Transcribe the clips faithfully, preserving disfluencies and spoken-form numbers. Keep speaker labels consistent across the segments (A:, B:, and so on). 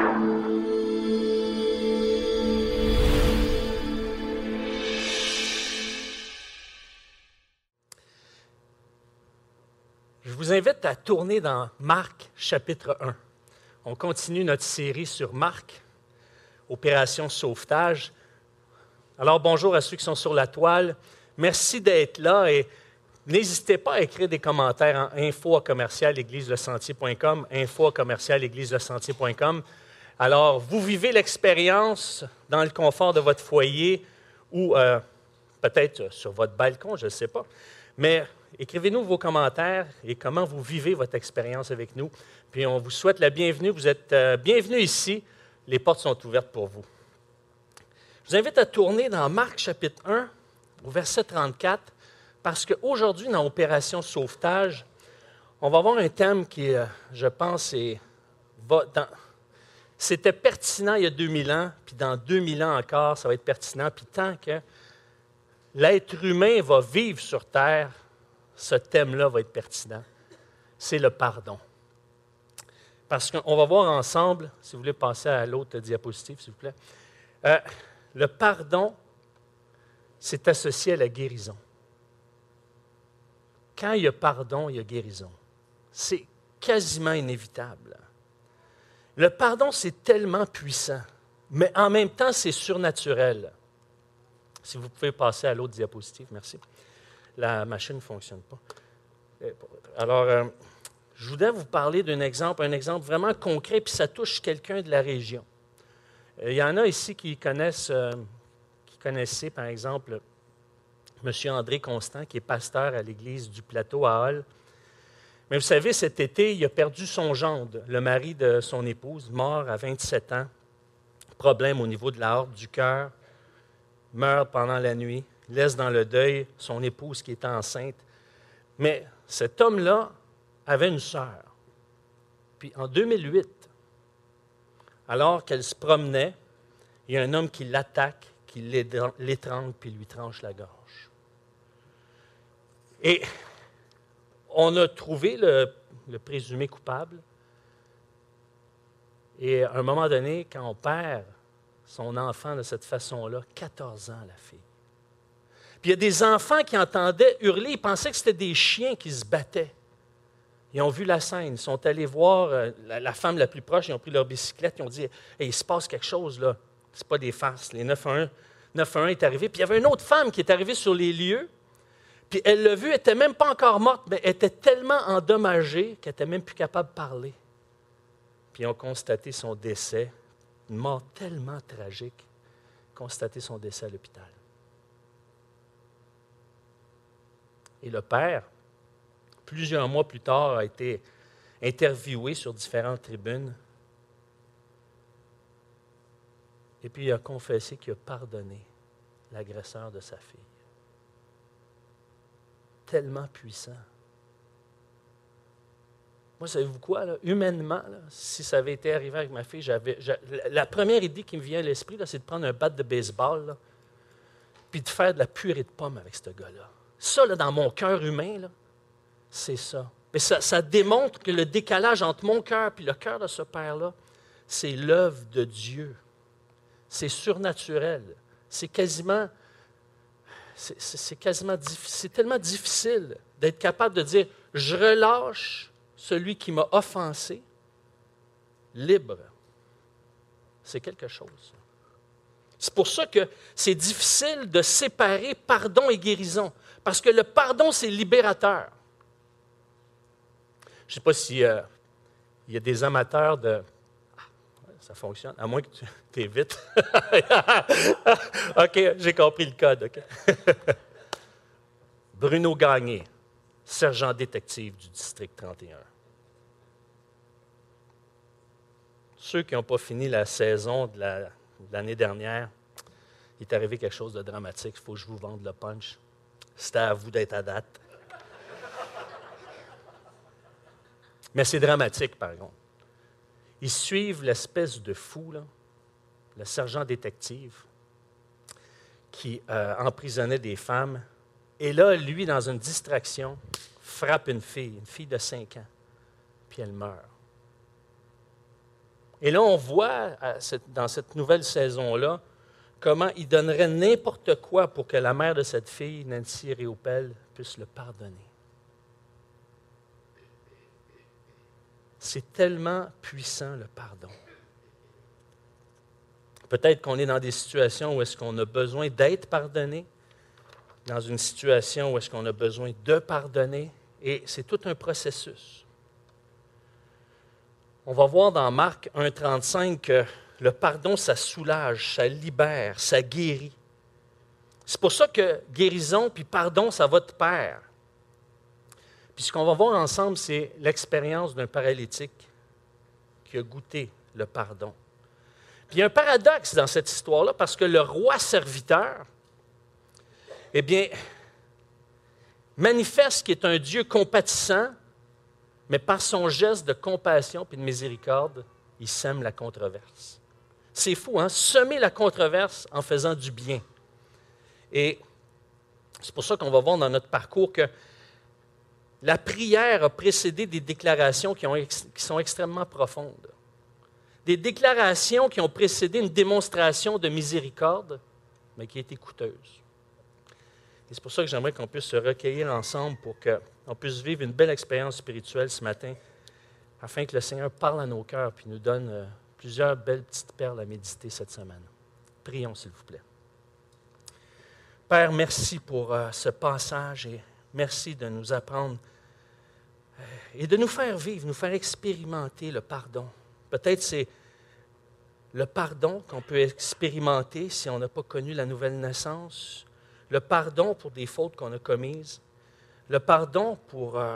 A: Je vous invite à tourner dans Marc, chapitre un. On continue notre série sur Marc, Opération Sauvetage. Alors, bonjour à ceux qui sont sur la toile. Merci d'être là et n'hésitez pas à écrire des commentaires en info à commercial église le sentier point com, info à commercial église le sentier point com. Alors, vous vivez l'expérience dans le confort de votre foyer ou euh, peut-être sur votre balcon, je ne sais pas. Mais écrivez-nous vos commentaires et comment vous vivez votre expérience avec nous. Puis on vous souhaite la bienvenue. Vous êtes euh, bienvenus ici. Les portes sont ouvertes pour vous. Je vous invite à tourner dans Marc chapitre un, au verset trente-quatre, parce qu'aujourd'hui, dans Opération Sauvetage, on va avoir un thème qui, euh, je pense, est, va dans, c'était pertinent il y a deux mille ans, puis dans deux mille ans encore, ça va être pertinent. Puis tant que l'être humain va vivre sur Terre, ce thème-là va être pertinent. C'est le pardon. Parce qu'on va voir ensemble, si vous voulez passer à l'autre diapositive, s'il vous plaît, euh, le pardon, c'est associé à la guérison. Quand il y a pardon, il y a guérison. C'est quasiment inévitable. Le pardon, c'est tellement puissant, mais en même temps, c'est surnaturel. Si vous pouvez passer à l'autre diapositive, merci. La machine ne fonctionne pas. Alors, euh, je voudrais vous parler d'un exemple, un exemple vraiment concret, puis ça touche quelqu'un de la région. Euh, il y en a ici qui connaissent, euh, qui connaissaient, par exemple, M. André Constant, qui est pasteur à l'église du Plateau à Hall. Mais vous savez, cet été, il a perdu son gendre, le mari de son épouse, mort à vingt-sept ans. Problème au niveau de la harpe du cœur, meurt pendant la nuit. Laisse dans le deuil son épouse qui est enceinte. Mais cet homme-là avait une sœur. Puis en deux mille huit, alors qu'elle se promenait, il y a un homme qui l'attaque, qui l'étrangle, puis lui tranche la gorge. Et on a trouvé le, le présumé coupable. Et à un moment donné, quand on perd son enfant de cette façon-là, quatorze ans la fille. Puis il y a des enfants qui entendaient hurler, ils pensaient que c'était des chiens qui se battaient. Ils ont vu la scène, ils sont allés voir euh, la, la femme la plus proche, ils ont pris leur bicyclette, ils ont dit hey, « il se passe quelque chose là, c'est pas des farces. » Les neuf un un est arrivé, puis il y avait une autre femme qui est arrivée sur les lieux, puis elle l'a vue, elle n'était même pas encore morte, mais elle était tellement endommagée qu'elle n'était même plus capable de parler. Puis ils ont constaté son décès, une mort tellement tragique, constaté son décès à l'hôpital. Et le père, plusieurs mois plus tard, a été interviewé sur différentes tribunes. Et puis il a confessé qu'il a pardonné l'agresseur de sa fille. Tellement puissant. Moi, savez-vous quoi, là? Humainement, là, si ça avait été arrivé avec ma fille, j'avais, j'avais, la première idée qui me vient à l'esprit, là, c'est de prendre un bat de baseball, là, puis de faire de la purée de pommes avec ce gars-là. Ça, là, dans mon cœur humain, là, c'est ça. Mais ça, ça démontre que le décalage entre mon cœur et le cœur de ce père-là, c'est l'œuvre de Dieu. C'est surnaturel. C'est quasiment, c'est, c'est, c'est quasiment, c'est tellement difficile d'être capable de dire, je relâche celui qui m'a offensé, libre. C'est quelque chose. C'est pour ça que c'est difficile de séparer pardon et guérison. Parce que le pardon, c'est libérateur. Je ne sais pas s'il euh, y a des amateurs de... Ah, ça fonctionne, à moins que tu es vite. OK, j'ai compris le code. Okay. Bruno Gagné, sergent détective du district trente et un. Ceux qui n'ont pas fini la saison de, la, de l'année dernière, il est arrivé quelque chose de dramatique. Il faut que je vous vende le punch. C'était à vous d'être à date. Mais c'est dramatique, par contre. Ils suivent l'espèce de fou, là, le sergent détective, qui euh, emprisonnait des femmes. Et là, lui, dans une distraction, frappe une fille, une fille de cinq ans, puis elle meurt. Et là, on voit dans cette nouvelle saison-là comment il donnerait n'importe quoi pour que la mère de cette fille, Nancy Réopel, puisse le pardonner. C'est tellement puissant, le pardon. Peut-être qu'on est dans des situations où est-ce qu'on a besoin d'être pardonné, dans une situation où est-ce qu'on a besoin de pardonner, et c'est tout un processus. On va voir dans Marc un trente-cinq que le pardon, ça soulage, ça libère, ça guérit. C'est pour ça que guérison puis pardon, ça va de pair. Puis ce qu'on va voir ensemble, c'est l'expérience d'un paralytique qui a goûté le pardon. Puis il y a un paradoxe dans cette histoire-là, parce que le roi serviteur, eh bien, manifeste qu'il est un Dieu compatissant, mais par son geste de compassion et de miséricorde, il sème la controverse. C'est fou, hein? Semer la controverse en faisant du bien. Et c'est pour ça qu'on va voir dans notre parcours que la prière a précédé des déclarations qui, ont, qui sont extrêmement profondes. Des déclarations qui ont précédé une démonstration de miséricorde, mais qui a été coûteuse. Et c'est pour ça que j'aimerais qu'on puisse se recueillir ensemble pour qu'on puisse vivre une belle expérience spirituelle ce matin, afin que le Seigneur parle à nos cœurs et nous donne plusieurs belles petites perles à méditer cette semaine. Prions, s'il vous plaît. Père, merci pour euh, ce passage et merci de nous apprendre euh, et de nous faire vivre, nous faire expérimenter le pardon. Peut-être c'est le pardon qu'on peut expérimenter si on n'a pas connu la nouvelle naissance, le pardon pour des fautes qu'on a commises, le pardon pour, euh,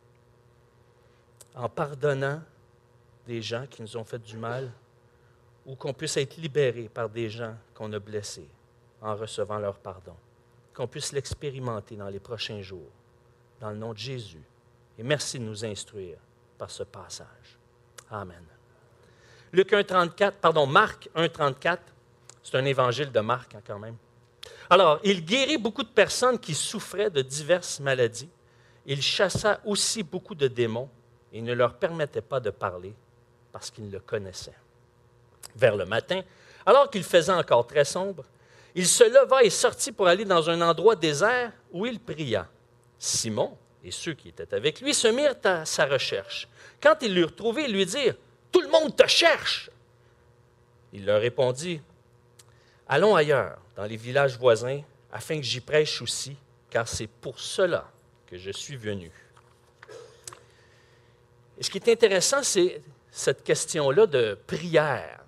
A: en pardonnant des gens qui nous ont fait du mal, ou qu'on puisse être libéré par des gens qu'on a blessés en recevant leur pardon. Qu'on puisse l'expérimenter dans les prochains jours, dans le nom de Jésus. Et merci de nous instruire par ce passage. Amen. Luc un trente-quatre, pardon, Marc un trente-quatre, c'est un évangile de Marc hein, quand même. Alors, il guérit beaucoup de personnes qui souffraient de diverses maladies. Il chassa aussi beaucoup de démons et ne leur permettait pas de parler parce qu'ils le connaissaient. Vers le matin, alors qu'il faisait encore très sombre, il se leva et sortit pour aller dans un endroit désert où il pria. Simon et ceux qui étaient avec lui se mirent à sa recherche. Quand ils l'eurent trouvé, ils lui dirent « Tout le monde te cherche !» Il leur répondit « Allons ailleurs, dans les villages voisins, afin que j'y prêche aussi, car c'est pour cela que je suis venu. » Et ce qui est intéressant, c'est cette question-là de prière.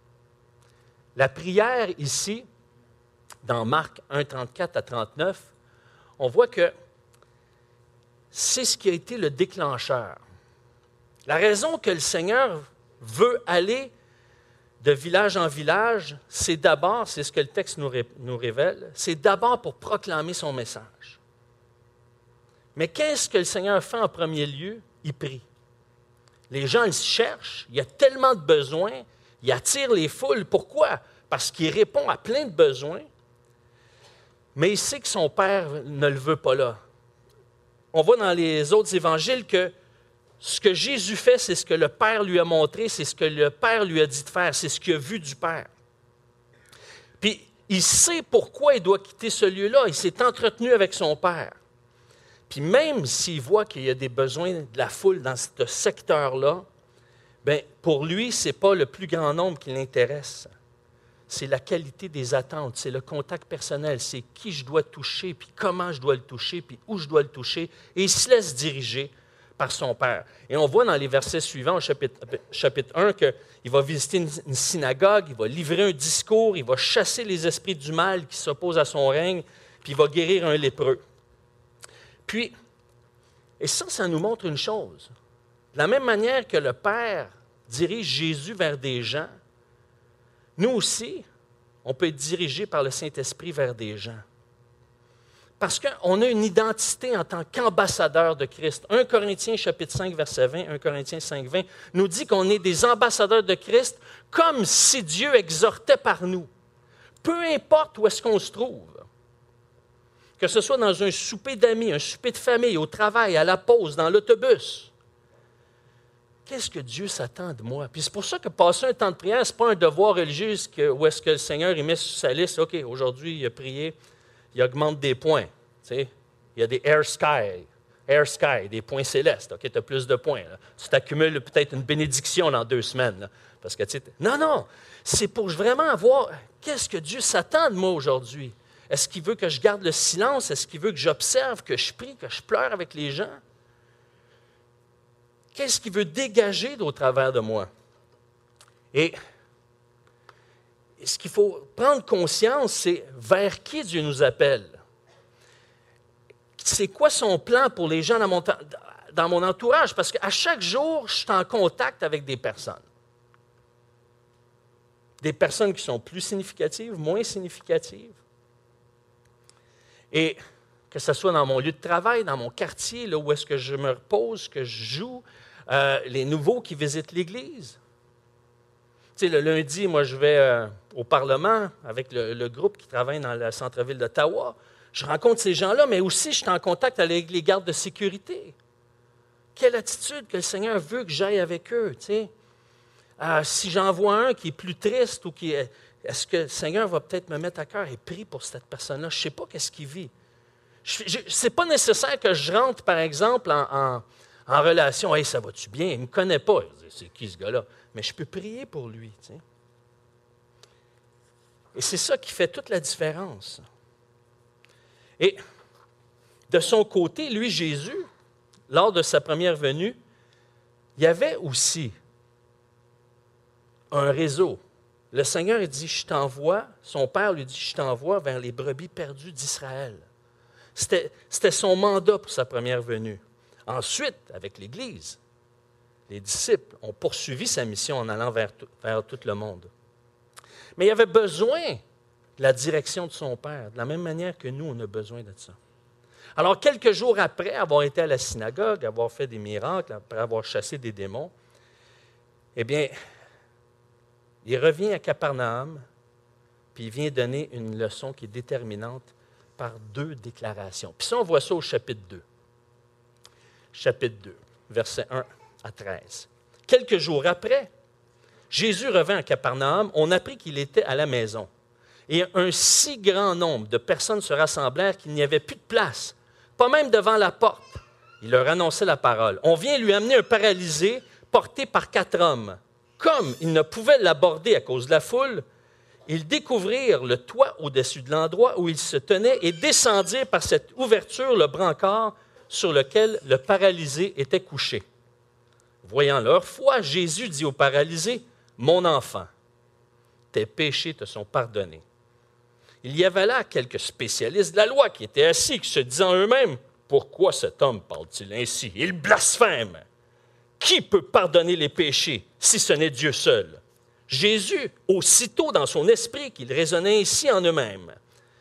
A: La prière ici, dans Marc un trente-quatre à trente-neuf, on voit que c'est ce qui a été le déclencheur. La raison que le Seigneur veut aller de village en village, c'est d'abord, c'est ce que le texte nous, ré, nous révèle, c'est d'abord pour proclamer son message. Mais qu'est-ce que le Seigneur fait en premier lieu? Il prie. Les gens le cherchent, il y a tellement de besoins, il attire les foules. Pourquoi? Parce qu'il répond à plein de besoins, mais il sait que son Père ne le veut pas là. On voit dans les autres évangiles que ce que Jésus fait, c'est ce que le Père lui a montré, c'est ce que le Père lui a dit de faire, c'est ce qu'il a vu du Père. Puis, il sait pourquoi il doit quitter ce lieu-là. Il s'est entretenu avec son Père. Puis même s'il voit qu'il y a des besoins de la foule dans ce secteur-là, bien, pour lui, ce n'est pas le plus grand nombre qui l'intéresse. C'est la qualité des attentes, c'est le contact personnel, c'est qui je dois toucher, puis comment je dois le toucher, puis où je dois le toucher. Et il se laisse diriger par son Père. Et on voit dans les versets suivants, au chapitre, chapitre un, qu'il va visiter une, une synagogue, il va livrer un discours, il va chasser les esprits du mal qui s'opposent à son règne, puis il va guérir un lépreux. Puis, et ça, ça nous montre une chose. De la même manière que le Père dirige Jésus vers des gens, nous aussi, on peut être dirigé par le Saint-Esprit vers des gens. Parce qu'on a une identité en tant qu'ambassadeur de Christ. un Corinthiens chapitre cinq, verset vingt, un Corinthiens cinq, vingt, nous dit qu'on est des ambassadeurs de Christ comme si Dieu exhortait par nous. Peu importe où est-ce qu'on se trouve. Que ce soit dans un souper d'amis, un souper de famille, au travail, à la pause, dans l'autobus. qu'est-ce que Dieu s'attend de moi? Puis c'est pour ça que passer un temps de prière, ce n'est pas un devoir religieux que, où est-ce que le Seigneur il met sur sa liste, OK, aujourd'hui, il a prié, il augmente des points. Tu sais, il y a des air sky, air sky, des points célestes. OK, tu as plus de points. Là. Tu t'accumules peut-être une bénédiction dans deux semaines. Là, parce que, tu sais, non, non, c'est pour vraiment voir qu'est-ce que Dieu s'attend de moi aujourd'hui. Est-ce qu'il veut que je garde le silence? Est-ce qu'il veut que j'observe, que je prie, que je pleure avec les gens? Qu'est-ce qu'il veut dégager au travers de moi? Et ce qu'il faut prendre conscience, c'est vers qui Dieu nous appelle. C'est quoi son plan pour les gens dans mon, dans mon entourage? Parce qu'à chaque jour, je suis en contact avec des personnes. Des personnes qui sont plus significatives, moins significatives. Et que ce soit dans mon lieu de travail, dans mon quartier, là où est-ce que je me repose, que je joue, euh, les nouveaux qui visitent l'Église. Tu sais, le lundi, moi, je vais euh, au Parlement avec le, le groupe qui travaille dans le centre-ville d'Ottawa. Je rencontre ces gens-là, mais aussi je suis en contact avec les gardes de sécurité. Quelle attitude que le Seigneur veut que j'aille avec eux, tu sais. Euh, si j'en vois un qui est plus triste ou qui est... Est-ce que le Seigneur va peut-être me mettre à cœur et prier pour cette personne-là? Je ne sais pas qu'est-ce qu'il vit. Ce n'est pas nécessaire que je rentre, par exemple, en, en, en relation. « Hey, ça va-tu bien? Il ne me connaît pas. » C'est qui ce gars-là? Mais je peux prier pour lui. Tu sais. Et c'est ça qui fait toute la différence. Et de son côté, lui, Jésus, lors de sa première venue, il y avait aussi un réseau. Le Seigneur il dit, je t'envoie, son Père lui dit, je t'envoie vers les brebis perdues d'Israël. C'était, c'était son mandat pour sa première venue. Ensuite, avec l'Église, les disciples ont poursuivi sa mission en allant vers tout, vers tout le monde. Mais il avait besoin de la direction de son Père, de la même manière que nous, on a besoin de ça. Alors, quelques jours après avoir été à la synagogue, avoir fait des miracles, après avoir chassé des démons, eh bien, il revient à Capernaum, puis il vient donner une leçon qui est déterminante par deux déclarations. Puis ça, on voit ça au chapitre deux. Chapitre deux, versets un à treize. Quelques jours après, Jésus revint à Capernaum, on apprit qu'il était à la maison. Et un si grand nombre de personnes se rassemblèrent qu'il n'y avait plus de place, pas même devant la porte. Il leur annonçait la parole. On vient lui amener un paralysé porté par quatre hommes. Comme ils ne pouvaient l'aborder à cause de la foule, ils découvrirent le toit au-dessus de l'endroit où il se tenait et descendirent par cette ouverture le brancard sur lequel le paralysé était couché. Voyant leur foi, Jésus dit au paralysé, « Mon enfant, tes péchés te sont pardonnés. » Il y avait là quelques spécialistes de la loi qui étaient assis, qui se disaient en eux-mêmes, « Pourquoi cet homme parle-t-il ainsi? Il blasphème! Qui peut pardonner les péchés si ce n'est Dieu seul? » Jésus, aussitôt dans son esprit qu'il raisonnait ainsi en eux-mêmes,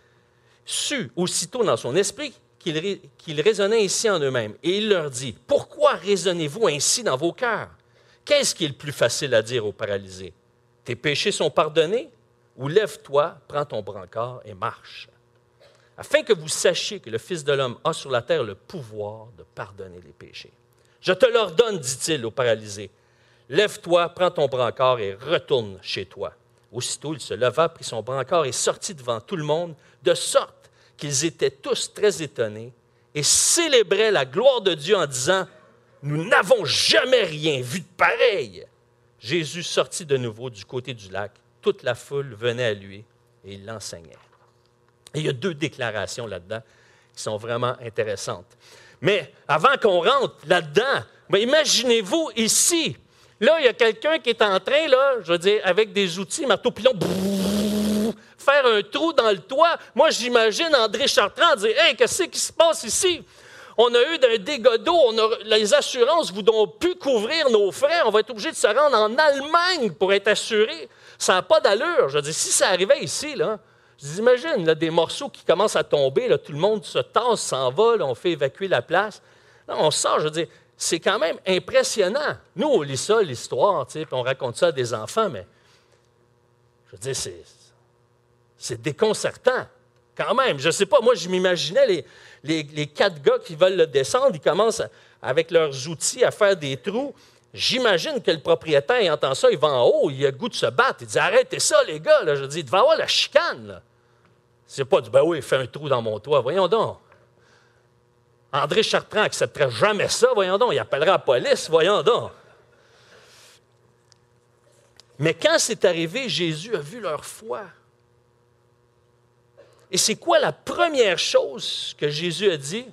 A: sut aussitôt dans son esprit qu'il, qu'il raisonnait ainsi en eux-mêmes, et il leur dit, « Pourquoi raisonnez-vous ainsi dans vos cœurs? Qu'est-ce qui est le plus facile à dire aux paralysés? Tes péchés sont pardonnés? Ou lève-toi, prends ton brancard et marche. Afin que vous sachiez que le Fils de l'homme a sur la terre le pouvoir de pardonner les péchés. Je te l'ordonne, dit-il au paralysé. Lève-toi, prends ton brancard et retourne chez toi. Aussitôt, il se leva, prit son brancard et sortit devant tout le monde, de sorte qu'ils étaient tous très étonnés et célébraient la gloire de Dieu en disant, « Nous n'avons jamais rien vu de pareil. » Jésus sortit de nouveau du côté du lac. Toute la foule venait à lui et il l'enseignait. Et il y a deux déclarations là-dedans qui sont vraiment intéressantes. Mais avant qu'on rentre là-dedans, ben imaginez-vous ici, là, il y a quelqu'un qui est en train, là, je veux dire, avec des outils, marteau pilon, brrr, faire un trou dans le toit. Moi, j'imagine André Chartrand dire « Hey, qu'est-ce qui se passe ici? On a eu un dégât d'eau, on a, les assurances ne voudront plus couvrir nos frais, on va être obligé de se rendre en Allemagne pour être assuré. » Ça n'a pas d'allure. Je veux dire, si ça arrivait ici, là, j'imagine là, des morceaux qui commencent à tomber, là, tout le monde se tasse, s'en va, là, on fait évacuer la place. Là, on sort, je veux dire, c'est quand même impressionnant. Nous, on lit ça, l'histoire, puis on raconte ça à des enfants, mais je veux dire, c'est, c'est déconcertant. Quand même, je ne sais pas, moi, je m'imaginais les, les, les quatre gars qui veulent le descendre, ils commencent à, avec leurs outils à faire des trous. J'imagine que le propriétaire, il entend ça, il va en haut, il a le goût de se battre. Il dit, arrêtez ça, les gars. Là. Je dis, il devait avoir la chicane. Là. C'est pas du, ben oui, fais un trou dans mon toit. Voyons donc. André Chartrand n'accepterait jamais ça. Voyons donc. Il appellerait la police. Voyons donc. Mais quand c'est arrivé, Jésus a vu leur foi. Et c'est quoi la première chose que Jésus a dit?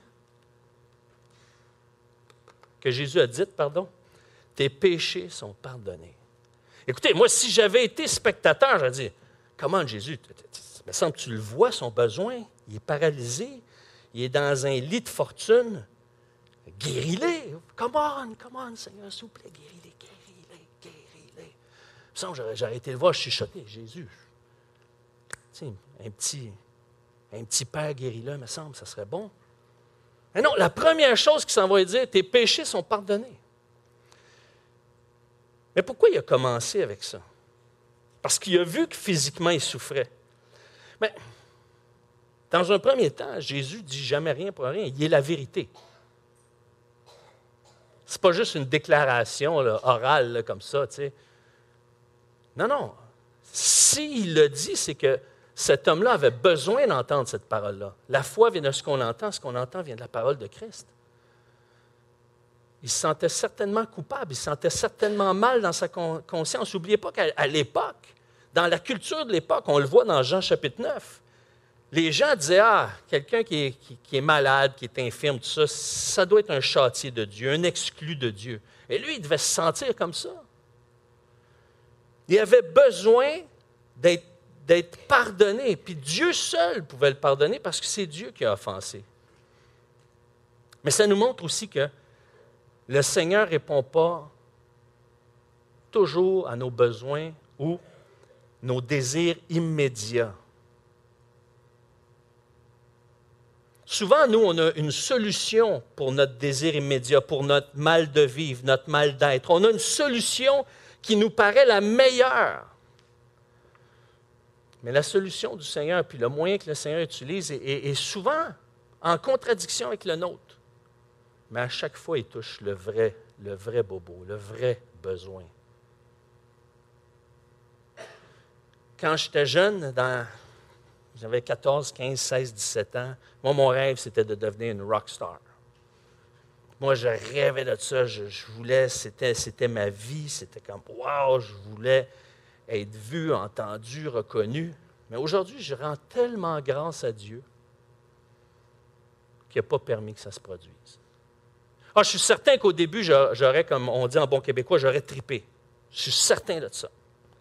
A: Que Jésus a dit, pardon? Tes péchés sont pardonnés. Écoutez, moi, si j'avais été spectateur, j'aurais dit, comment Jésus, il me semble que tu le vois, son besoin, il est paralysé, il est dans un lit de fortune, guéris-le. Come on, come on, Seigneur, s'il vous plaît, guéris-le, guéris-le, guéris-le. Il me semble que j'aurais, j'aurais été le voir chuchoter, Jésus. Tu sais, un petit, un petit père guéris-le, il me semble, ça serait bon. Mais non, la première chose qu'il s'en va dire, tes péchés sont pardonnés. Mais pourquoi il a commencé avec ça? Parce qu'il a vu que physiquement, il souffrait. Mais dans un premier temps, Jésus ne dit jamais rien pour rien. Il est la vérité. Ce n'est pas juste une déclaration là, orale là, comme ça. Tu sais. Non, non. S'il le dit, c'est que cet homme-là avait besoin d'entendre cette parole-là. La foi vient de ce qu'on entend. Ce qu'on entend vient de la parole de Christ. Il se sentait certainement coupable, il se sentait certainement mal dans sa conscience. N'oubliez pas qu'à l'époque, dans la culture de l'époque, on le voit dans Jean chapitre neuf, les gens disaient, ah, quelqu'un qui est, qui, qui est malade, qui est infirme, tout ça, ça doit être un châtié de Dieu, un exclu de Dieu. Et lui, il devait se sentir comme ça. Il avait besoin d'être, d'être pardonné, puis Dieu seul pouvait le pardonner parce que c'est Dieu qui a offensé. Mais ça nous montre aussi que le Seigneur ne répond pas toujours à nos besoins ou nos désirs immédiats. Souvent, nous, on a une solution pour notre désir immédiat, pour notre mal de vivre, notre mal d'être. On a une solution qui nous paraît la meilleure. Mais la solution du Seigneur, puis le moyen que le Seigneur utilise, est, est, est souvent en contradiction avec le nôtre. Mais à chaque fois, il touche le vrai, le vrai bobo, le vrai besoin. Quand j'étais jeune, dans, j'avais quatorze, quinze, seize, dix-sept ans, moi, mon rêve, c'était de devenir une rockstar. Moi, je rêvais de ça, je, je voulais, c'était, c'était ma vie, c'était comme, wow, je voulais être vu, entendu, reconnu. Mais aujourd'hui, je rends tellement grâce à Dieu qu'il n'a pas permis que ça se produise. Ah, je suis certain qu'au début, j'aurais, comme on dit en bon québécois, j'aurais tripé. Je suis certain de ça.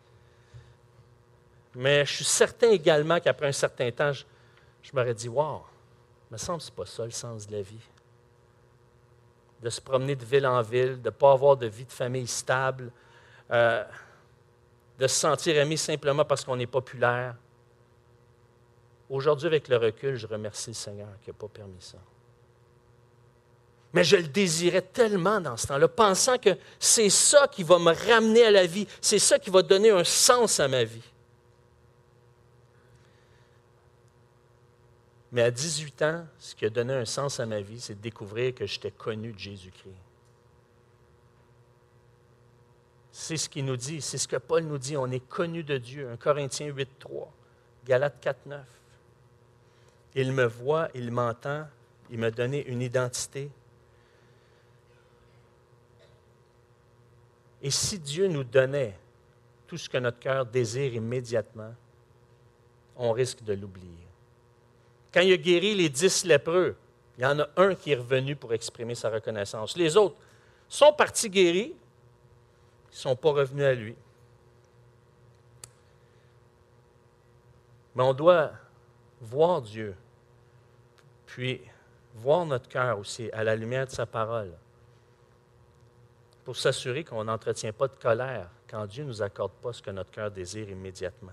A: Mais je suis certain également qu'après un certain temps, je, je m'aurais dit, wow, il me semble que ce n'est pas ça le sens de la vie. De se promener de ville en ville, de ne pas avoir de vie de famille stable, euh, de se sentir aimé simplement parce qu'on est populaire. Aujourd'hui, avec le recul, je remercie le Seigneur qui n'a pas permis ça. Mais je le désirais tellement dans ce temps-là, pensant que c'est ça qui va me ramener à la vie, c'est ça qui va donner un sens à ma vie. Mais à dix-huit ans, ce qui a donné un sens à ma vie, c'est de découvrir que j'étais connu de Jésus-Christ. C'est ce qu'il nous dit, c'est ce que Paul nous dit, on est connu de Dieu. un Corinthiens huit, trois, Galates quatre, neuf. Il me voit, il m'entend, il m'a donné une identité. Et si Dieu nous donnait tout ce que notre cœur désire immédiatement, on risque de l'oublier. Quand il a guéri les dix lépreux, il y en a un qui est revenu pour exprimer sa reconnaissance. Les autres sont partis guéris, ils ne sont pas revenus à lui. Mais on doit voir Dieu, puis voir notre cœur aussi à la lumière de sa parole, pour s'assurer qu'on n'entretient pas de colère quand Dieu ne nous accorde pas ce que notre cœur désire immédiatement.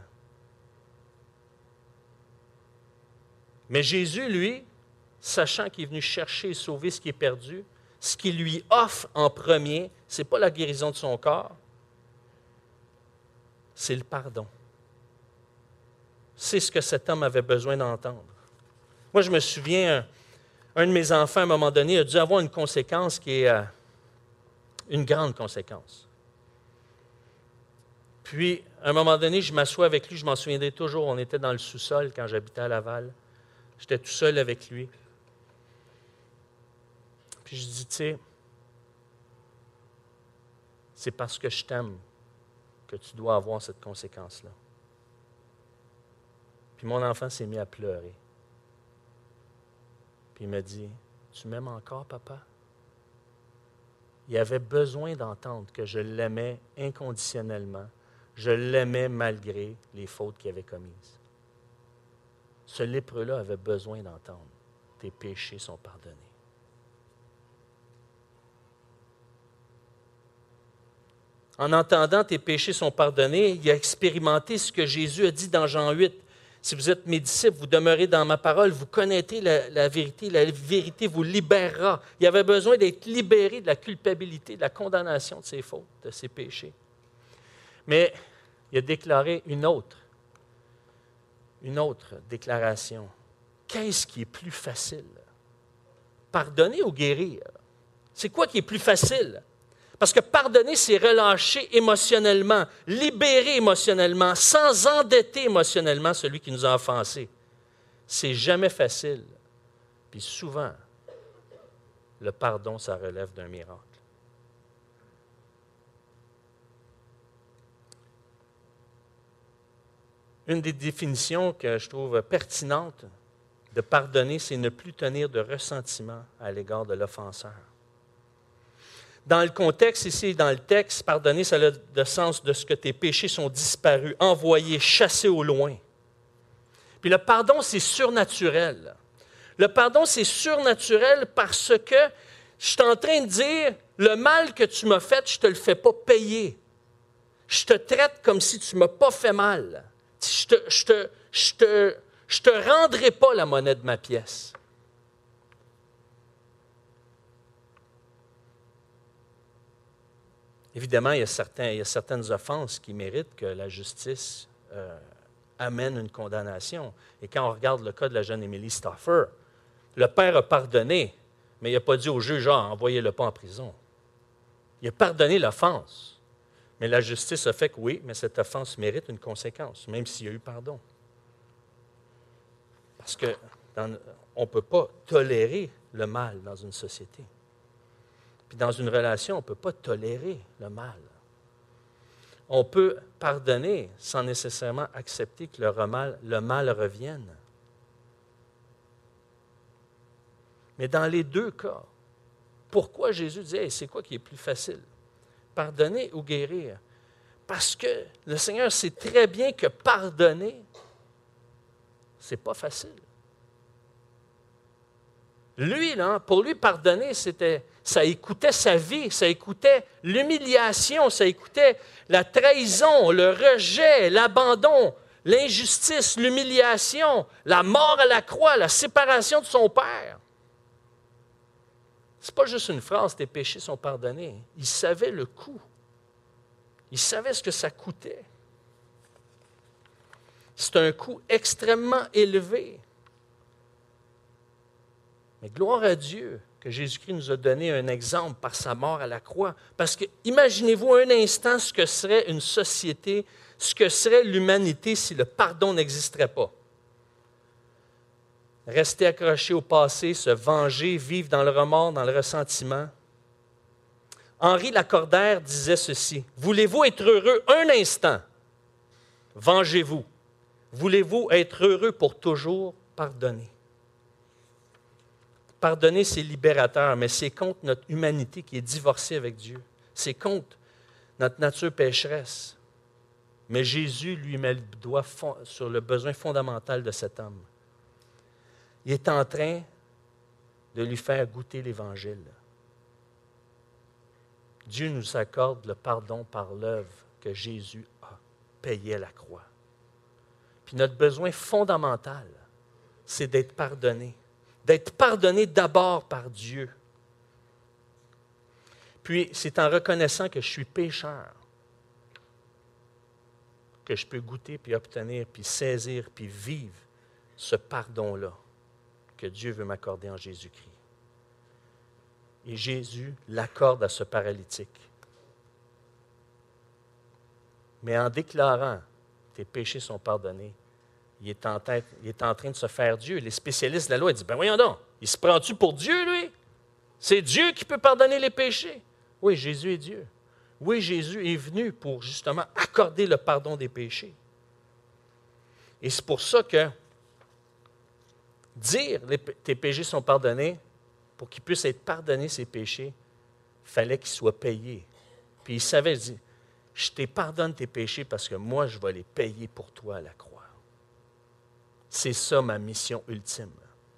A: Mais Jésus, lui, sachant qu'il est venu chercher et sauver ce qui est perdu, ce qu'il lui offre en premier, ce n'est pas la guérison de son corps, c'est le pardon. C'est ce que cet homme avait besoin d'entendre. Moi, je me souviens, un, un de mes enfants, à un moment donné, a dû avoir une conséquence qui est... Euh, une grande conséquence. Puis, à un moment donné, je m'assois avec lui, je m'en souviendrai toujours, on était dans le sous-sol quand j'habitais à Laval. J'étais tout seul avec lui. Puis je dis, tu sais, c'est parce que je t'aime que tu dois avoir cette conséquence-là. Puis mon enfant s'est mis à pleurer. Puis il m'a dit, tu m'aimes encore, papa? Il avait besoin d'entendre que je l'aimais inconditionnellement. Je l'aimais malgré les fautes qu'il avait commises. Ce lépreux-là avait besoin d'entendre, tes péchés sont pardonnés. En entendant tes péchés sont pardonnés, il a expérimenté ce que Jésus a dit dans Jean huit. Si vous êtes mes disciples, vous demeurez dans ma parole, vous connaîtrez la, la vérité, la vérité vous libérera. Il avait besoin d'être libéré de la culpabilité, de la condamnation de ses fautes, de ses péchés. Mais il a déclaré une autre, une autre déclaration. Qu'est-ce qui est plus facile? Pardonner ou guérir? C'est quoi qui est plus facile? Parce que pardonner, c'est relâcher émotionnellement, libérer émotionnellement, sans endetter émotionnellement celui qui nous a offensés. C'est jamais facile. Puis souvent, le pardon, ça relève d'un miracle. Une des définitions que je trouve pertinente de pardonner, c'est ne plus tenir de ressentiment à l'égard de l'offenseur. Dans le contexte, ici, dans le texte, pardonner, ça a le sens de ce que tes péchés sont disparus, envoyés, chassés au loin. Puis le pardon, c'est surnaturel. Le pardon, c'est surnaturel parce que je suis en train de dire, le mal que tu m'as fait, je ne te le fais pas payer. Je te traite comme si tu ne m'as pas fait mal. Je te, je te, je te, je te rendrai pas la monnaie de ma pièce. Évidemment, il y a, certains, il y a certaines offenses qui méritent que la justice euh, amène une condamnation. Et quand on regarde le cas de la jeune Emily Stauffer, le père a pardonné, mais il n'a pas dit au juge, ah, envoyez-le pas en prison. Il a pardonné l'offense. Mais la justice a fait que oui, mais cette offense mérite une conséquence, même s'il y a eu pardon. Parce qu'on ne peut pas tolérer le mal dans une société. Puis dans une relation, on ne peut pas tolérer le mal. On peut pardonner sans nécessairement accepter que le mal, le mal revienne. Mais dans les deux cas, pourquoi Jésus disait, hey, c'est quoi qui est plus facile? Pardonner ou guérir? Parce que le Seigneur sait très bien que pardonner, ce n'est pas facile. Lui, là, pour lui, pardonner, c'était, ça écoutait sa vie, ça écoutait l'humiliation, ça écoutait la trahison, le rejet, l'abandon, l'injustice, l'humiliation, la mort à la croix, la séparation de son Père. Ce n'est pas juste une phrase, tes péchés sont pardonnés. Il savait le coût. Il savait ce que ça coûtait. C'est un coût extrêmement élevé. Mais gloire à Dieu que Jésus-Christ nous a donné un exemple par sa mort à la croix. Parce que imaginez-vous un instant ce que serait une société, ce que serait l'humanité si le pardon n'existerait pas. Rester accroché au passé, se venger, vivre dans le remords, dans le ressentiment. Henri Lacordaire disait ceci, « Voulez-vous être heureux un instant? Vengez-vous. Voulez-vous être heureux pour toujours? Pardonnez. » Pardonner, c'est libérateur, mais c'est contre notre humanité qui est divorcée avec Dieu. C'est contre notre nature pécheresse. Mais Jésus lui met le doigt sur le besoin fondamental de cet homme. Il est en train de lui faire goûter l'Évangile. Dieu nous accorde le pardon par l'œuvre que Jésus a payée à la croix. Puis notre besoin fondamental, c'est d'être pardonné. D'être pardonné d'abord par Dieu. Puis, c'est en reconnaissant que je suis pécheur que je peux goûter, puis obtenir, puis saisir, puis vivre ce pardon-là que Dieu veut m'accorder en Jésus-Christ. Et Jésus l'accorde à ce paralytique. Mais en déclarant « tes péchés sont pardonnés », il est, en tête, il est en train de se faire Dieu. Les spécialistes de la loi disent « Ben voyons donc, il se prend-tu pour Dieu, lui? C'est Dieu qui peut pardonner les péchés. » Oui, Jésus est Dieu. Oui, Jésus est venu pour justement accorder le pardon des péchés. Et c'est pour ça que dire les, tes péchés sont pardonnés, pour qu'il puisse être pardonné ses péchés, il fallait qu'il soit payé. Puis il savait, il dit, je te pardonne tes péchés parce que moi, je vais les payer pour toi à la croix. C'est ça ma mission ultime.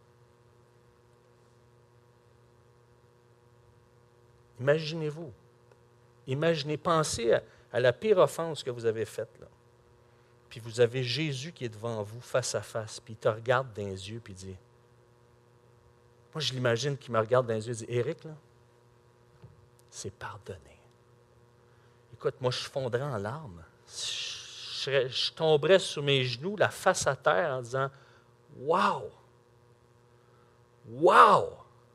A: Imaginez-vous. Imaginez, pensez à, à la pire offense que vous avez faite, là. Puis vous avez Jésus qui est devant vous, face à face, puis il te regarde dans les yeux, puis il dit, moi je l'imagine qu'il me regarde dans les yeux et dit, Éric, là, c'est pardonné. Écoute, moi je fondrais en larmes. Je, je, je tomberais sur mes genoux, la face à terre, en disant, wow! Wow!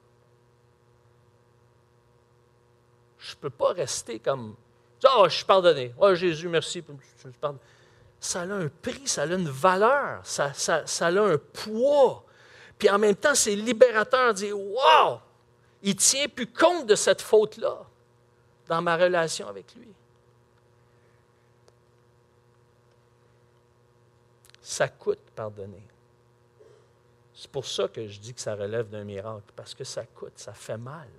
A: Je ne peux pas rester comme, oh, je suis pardonné. Oh, Jésus, merci. Ça a un prix, ça a une valeur, ça, ça, ça a un poids. Puis en même temps, c'est libérateur de dire, wow! Il ne tient plus compte de cette faute-là dans ma relation avec lui. Ça coûte pardonner. C'est pour ça que je dis que ça relève d'un miracle, parce que ça coûte, ça fait mal.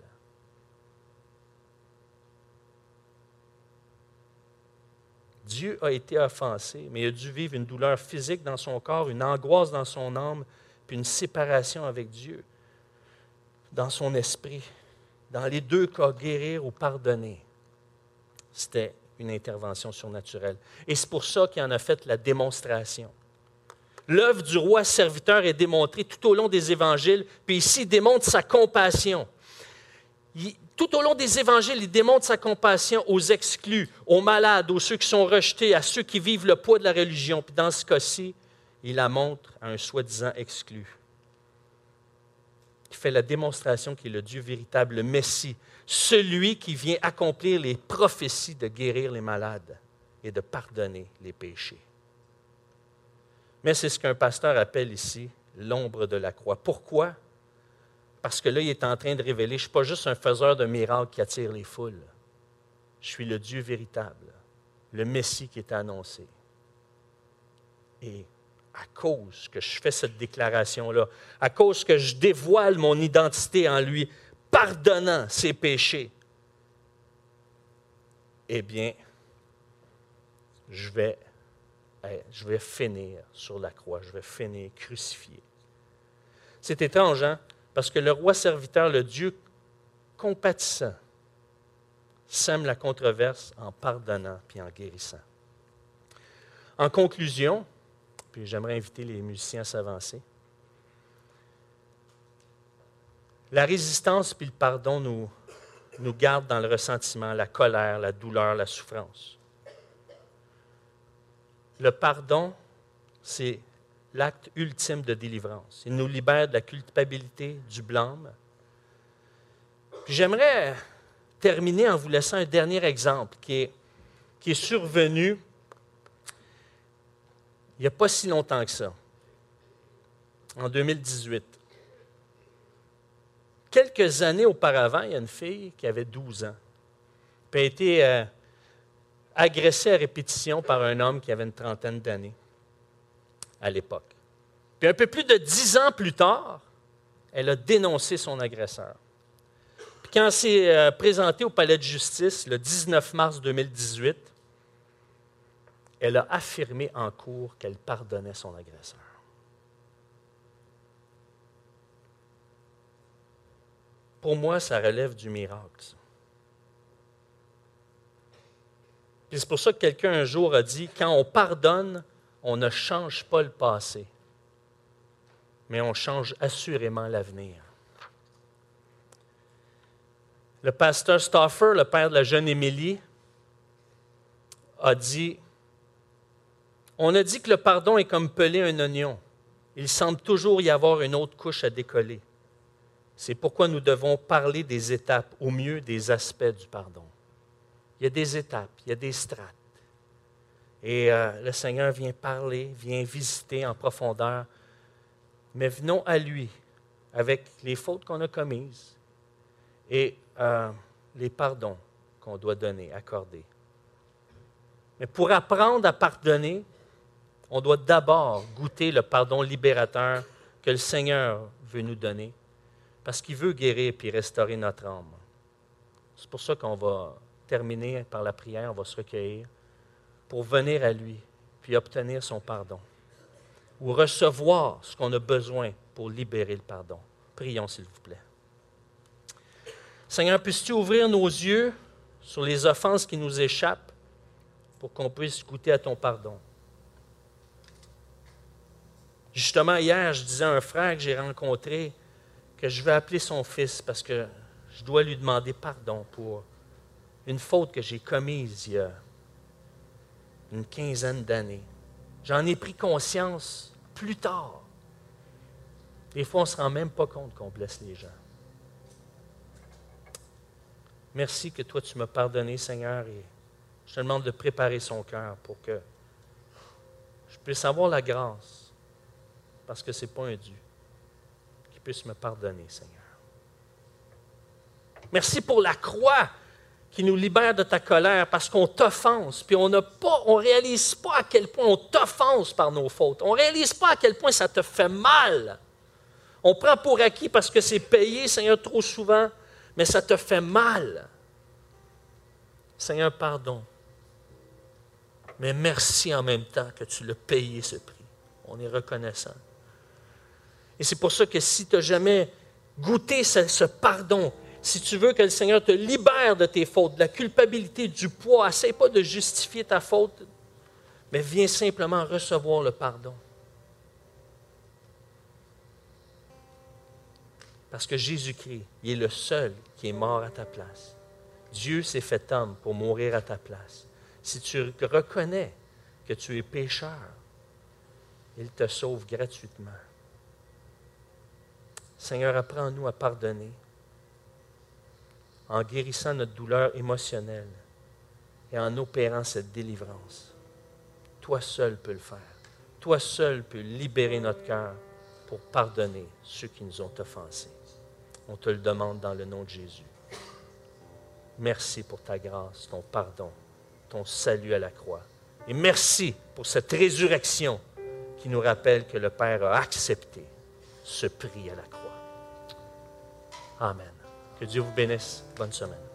A: Dieu a été offensé, mais il a dû vivre une douleur physique dans son corps, une angoisse dans son âme, puis une séparation avec Dieu, dans son esprit. Dans les deux cas, guérir ou pardonner, c'était une intervention surnaturelle. Et c'est pour ça qu'il en a fait la démonstration. L'œuvre du roi serviteur est démontrée tout au long des évangiles, puis ici, il démontre sa compassion. Il, tout au long des évangiles, il démontre sa compassion aux exclus, aux malades, aux ceux qui sont rejetés, à ceux qui vivent le poids de la religion. Puis dans ce cas-ci, il la montre à un soi-disant exclu. Il fait la démonstration qu'il est le Dieu véritable, le Messie, celui qui vient accomplir les prophéties de guérir les malades et de pardonner les péchés. Mais c'est ce qu'un pasteur appelle ici l'ombre de la croix. Pourquoi? Parce que là, il est en train de révéler, je ne suis pas juste un faiseur de miracles qui attire les foules. Je suis le Dieu véritable, le Messie qui est annoncé. Et à cause que je fais cette déclaration-là, à cause que je dévoile mon identité en lui, pardonnant ses péchés, eh bien, je vais, je vais finir sur la croix, je vais finir crucifié. C'est étrange, hein? Parce que le roi serviteur, le Dieu compatissant, sème la controverse en pardonnant puis en guérissant. En conclusion, puis j'aimerais inviter les musiciens à s'avancer, la résistance puis le pardon nous, nous gardent dans le ressentiment, la colère, la douleur, la souffrance. Le pardon, c'est l'acte ultime de délivrance. Il nous libère de la culpabilité, du blâme. Puis j'aimerais terminer en vous laissant un dernier exemple qui est, qui est survenu il n'y a pas si longtemps que ça, en deux mille dix-huit. Quelques années auparavant, il y a une fille qui avait douze ans, puis a été euh, agressée à répétition par un homme qui avait une trentaine d'années à l'époque. Puis un peu plus de dix ans plus tard, elle a dénoncé son agresseur. Puis quand elle s'est euh, présentée au palais de justice le dix-neuf mars deux mille dix-huit, elle a affirmé en cours qu'elle pardonnait son agresseur. Pour moi, ça relève du miracle. Puis c'est pour ça que quelqu'un un jour a dit, quand on pardonne, on ne change pas le passé, mais on change assurément l'avenir. Le pasteur Stauffer, le père de la jeune Émilie, a dit, on a dit que le pardon est comme peler un oignon. Il semble toujours y avoir une autre couche à décoller. C'est pourquoi nous devons parler des étapes, au mieux des aspects du pardon. Il y a des étapes, il y a des strates. Et euh, le Seigneur vient parler, vient visiter en profondeur. Mais venons à lui avec les fautes qu'on a commises et euh, les pardons qu'on doit donner, accorder. Mais pour apprendre à pardonner, on doit d'abord goûter le pardon libérateur que le Seigneur veut nous donner, parce qu'il veut guérir et restaurer notre âme. C'est pour ça qu'on va terminer par la prière, on va se recueillir pour venir à lui, puis obtenir son pardon, ou recevoir ce qu'on a besoin pour libérer le pardon. Prions, s'il vous plaît. Seigneur, puisses-tu ouvrir nos yeux sur les offenses qui nous échappent pour qu'on puisse goûter à ton pardon? Justement, hier, je disais à un frère que j'ai rencontré que je vais appeler son fils parce que je dois lui demander pardon pour une faute que j'ai commise il y a une quinzaine d'années. J'en ai pris conscience plus tard. Des fois, on ne se rend même pas compte qu'on blesse les gens. Merci que toi, tu m'as pardonné, Seigneur, et je te demande de préparer son cœur pour que je puisse avoir la grâce, parce que ce n'est pas un dû, qu'il puisse me pardonner, Seigneur. Merci pour la croix qui nous libère de ta colère parce qu'on t'offense, puis on n'a pas, on ne réalise pas à quel point on t'offense par nos fautes. On ne réalise pas à quel point ça te fait mal. On prend pour acquis parce que c'est payé, Seigneur, trop souvent, mais ça te fait mal. Seigneur, pardon. Mais merci en même temps que tu l'as payé ce prix. On est reconnaissant. Et c'est pour ça que si tu n'as jamais goûté ce, ce pardon, si tu veux que le Seigneur te libère de tes fautes, de la culpabilité, du poids, essaie pas de justifier ta faute, mais viens simplement recevoir le pardon. Parce que Jésus-Christ, il est le seul qui est mort à ta place. Dieu s'est fait homme pour mourir à ta place. Si tu reconnais que tu es pécheur, il te sauve gratuitement. Seigneur, apprends-nous à pardonner en guérissant notre douleur émotionnelle et en opérant cette délivrance. Toi seul peux le faire. Toi seul peux libérer notre cœur pour pardonner ceux qui nous ont offensés. On te le demande dans le nom de Jésus. Merci pour ta grâce, ton pardon, ton salut à la croix. Et merci pour cette résurrection qui nous rappelle que le Père a accepté ce prix à la croix. Amen. Que Dieu vous bénisse. Bonne semaine.